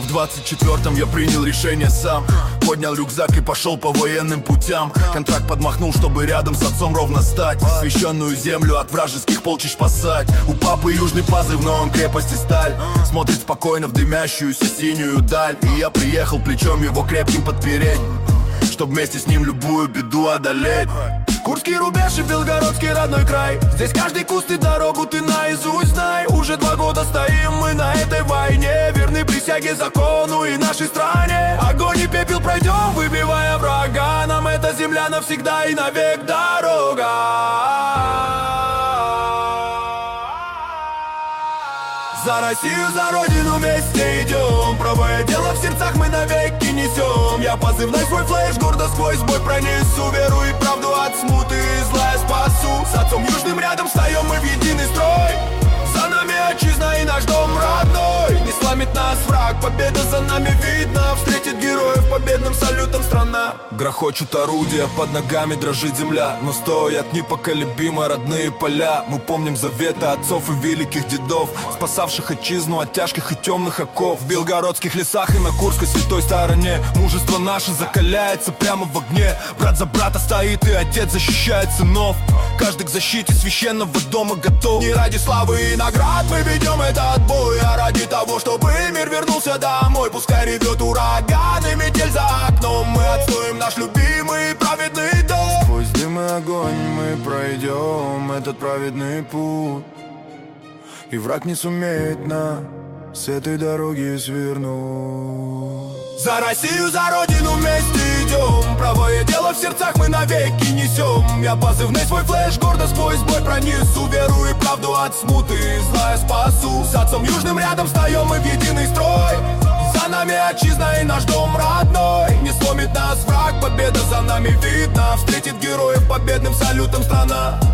В 24-м я принял решение сам. Поднял рюкзак и пошел по военным путям. Контракт подмахнул, чтобы рядом с отцом ровно стать. Священную землю от вражеских полчищ спасать. У папы южный позывной, он крепости сталь. Смотрит спокойно в дымящуюся синюю даль. И я приехал плечом его крепким подпереть, чтоб вместе с ним любую беду одолеть. Курский рубеж и белгородский родной край. Здесь каждый куст и дорогу ты наизусть знай. Уже 2 года стоим мы на этой войне, верны присяге, закону и нашей стране. Огонь и пепел пройдем, выбивая врага. Нам эта земля навсегда и навек дорога. За Россию, за родину вместе идем. Правое дело в сердцах мы навеки несем. Я позывной свой флеш гордо сквозь бой пронесу. Веру и правду от смуты и зла я спасу. С отцом южным рядом встаем мы в единый строй. За нами отчизна и наш дом родной. Не сломит нас враг, победа за нами видно. Встретит героев победным салютом страна. Грохочут орудия, под ногами дрожит земля. Но стоят непоколебимо родные поля. Мы помним заветы отцов и великих дедов, спасавших отчизну от тяжких и темных оков. В белгородских лесах и на Курской святой стороне мужество наше закаляется прямо в огне. Брат за брата стоит и отец защищает сынов. Каждый к защите священного дома готов. Не ради славы и наград мы ведем этот бой, а ради того, чтобы мир вернулся домой. Пускай ревет ураган и метель за окном, мы отстоим наш любимый праведный дом. Сквозь дым и огонь мы пройдем этот праведный путь, и враг не сумеет нас с этой дороги свернуть. За Россию, за родину вместе идем. Правое дело в сердцах мы навеки несем. Я позывной свой флеш гордо сквозь бой пронесу. Веру и правду от смуты и зла я спасу. С отцом южным рядом встаем мы в единый строй. За нами отчизна и наш дом родной. Не сломит нас враг, победа за нами видна. Встретит героев победным салютом страна.